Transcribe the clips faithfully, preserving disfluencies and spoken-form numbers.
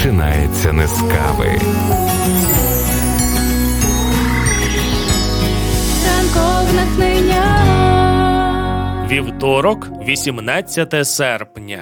починається не з кави. Ранкове натхнення. Вівторок, вісімнадцяте серпня.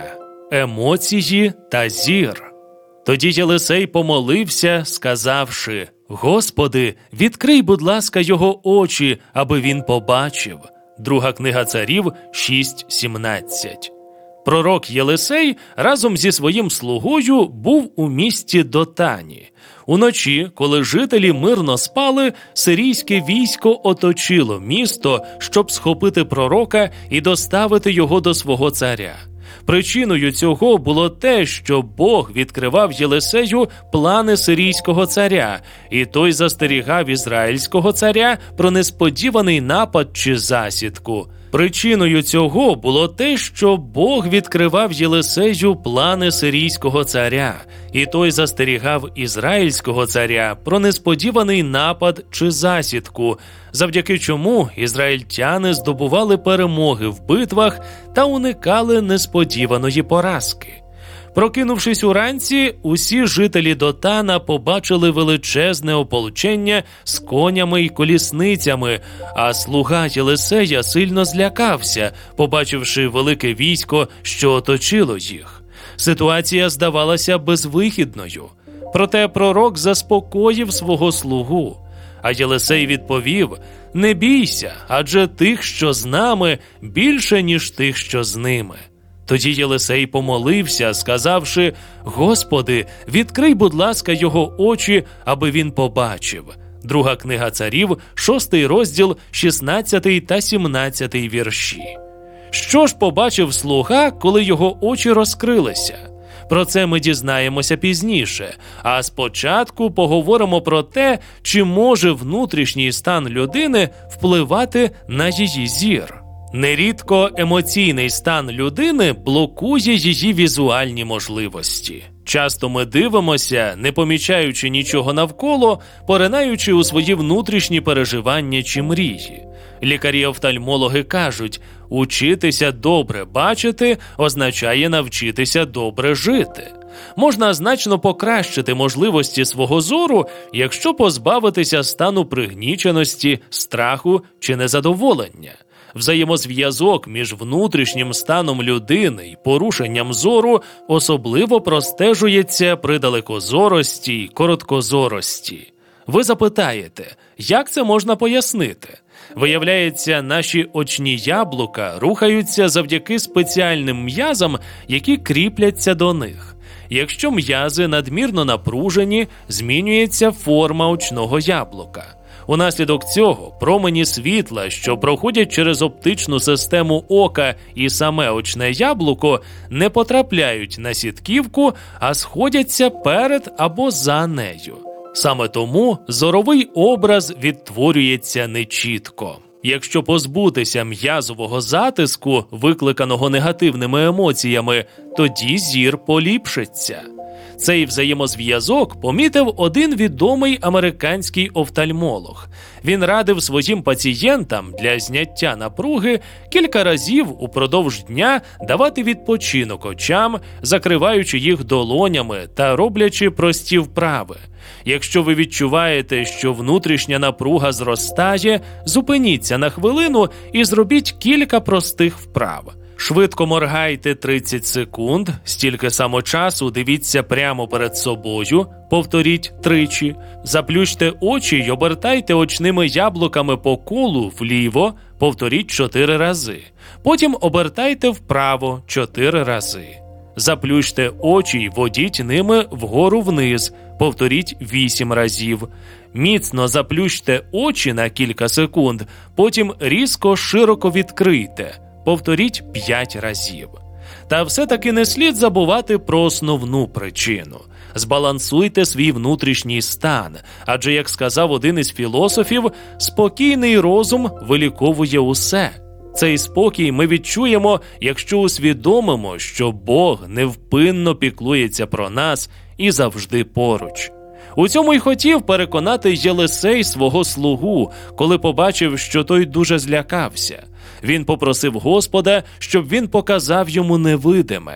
Емоції та зір. Тоді Єлисей помолився, сказавши: «Господи, відкрий, будь ласка, його очі, аби він побачив». Друга книга царів шість сімнадцять. Пророк Єлисей разом зі своїм слугою був у місті Дотані. Уночі, коли жителі мирно спали, сирійське військо оточило місто, щоб схопити пророка і доставити його до свого царя. Причиною цього було те, що Бог відкривав Єлисею плани сирійського царя, і той застерігав ізраїльського царя про несподіваний напад чи засідку. Причиною цього було те, що Бог відкривав Єлисею плани сирійського царя, і той застерігав ізраїльського царя про несподіваний напад чи засідку, завдяки чому ізраїльтяни здобували перемоги в битвах та уникали несподіваної поразки. Прокинувшись уранці, усі жителі Дотана побачили величезне ополчення з конями й колісницями, а слуга Єлисея сильно злякався, побачивши велике військо, що оточило їх. Ситуація здавалася безвихідною. Проте пророк заспокоїв свого слугу. А Єлисей відповів: «Не бійся, адже тих, що з нами, більше, ніж тих, що з ними». Тоді Єлисей помолився, сказавши: «Господи, відкрий, будь ласка, його очі, аби він побачив». Друга книга царів, шостий розділ, шістнадцятий та сімнадцятий вірші. Що ж побачив слуга, коли його очі розкрилися? Про це ми дізнаємося пізніше, а спочатку поговоримо про те, чи може внутрішній стан людини впливати на її зір. Нерідко емоційний стан людини блокує її візуальні можливості. Часто ми дивимося, не помічаючи нічого навколо, поринаючи у свої внутрішні переживання чи мрії. Лікарі-офтальмологи кажуть, учитися добре бачити означає навчитися добре жити. Можна значно покращити можливості свого зору, якщо позбавитися стану пригніченості, страху чи незадоволення. Взаємозв'язок між внутрішнім станом людини і порушенням зору особливо простежується при далекозорості й короткозорості. Ви запитаєте, як це можна пояснити? Виявляється, наші очні яблука рухаються завдяки спеціальним м'язам, які кріпляться до них. Якщо м'язи надмірно напружені, змінюється форма очного яблука. Унаслідок цього промені світла, що проходять через оптичну систему ока і саме очне яблуко, не потрапляють на сітківку, а сходяться перед або за нею. Саме тому зоровий образ відтворюється нечітко. Якщо позбутися м'язового затиску, викликаного негативними емоціями, тоді зір поліпшиться. Цей взаємозв'язок помітив один відомий американський офтальмолог. Він радив своїм пацієнтам для зняття напруги кілька разів упродовж дня давати відпочинок очам, закриваючи їх долонями та роблячи прості вправи. Якщо ви відчуваєте, що внутрішня напруга зростає, зупиніться на хвилину і зробіть кілька простих вправ. Швидко моргайте тридцять секунд, стільки само часу дивіться прямо перед собою, повторіть тричі. Заплющте очі й обертайте очними яблуками по колу вліво, повторіть чотири рази. Потім обертайте вправо чотири рази. Заплющте очі й водіть ними вгору-вниз, повторіть вісім разів. Міцно заплющте очі на кілька секунд, потім різко широко відкрийте. Повторіть п'ять разів. Та все-таки не слід забувати про основну причину. Збалансуйте свій внутрішній стан, адже, як сказав один із філософів, спокійний розум виліковує усе. Цей спокій ми відчуємо, якщо усвідомимо, що Бог невпинно піклується про нас і завжди поруч. У цьому й хотів переконати Єлисей свого слугу, коли побачив, що той дуже злякався. Він попросив Господа, щоб він показав йому невидиме.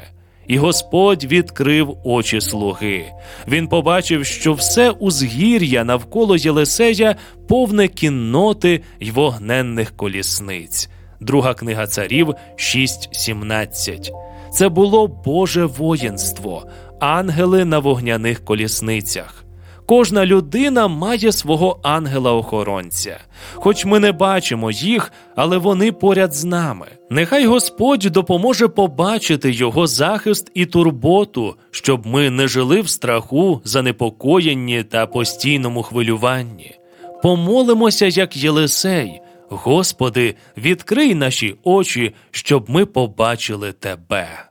І Господь відкрив очі слуги. Він побачив, що все узгір'я навколо Єлисея повне кінноти й вогненних колісниць. Друга книга царів шість сімнадцять. Це було Боже воїнство, ангели на вогняних колісницях. Кожна людина має свого ангела-охоронця. Хоч ми не бачимо їх, але вони поряд з нами. Нехай Господь допоможе побачити Його захист і турботу, щоб ми не жили в страху, занепокоєнні та постійному хвилюванні. Помолимося, як Єлисей. Господи, відкрий наші очі, щоб ми побачили Тебе.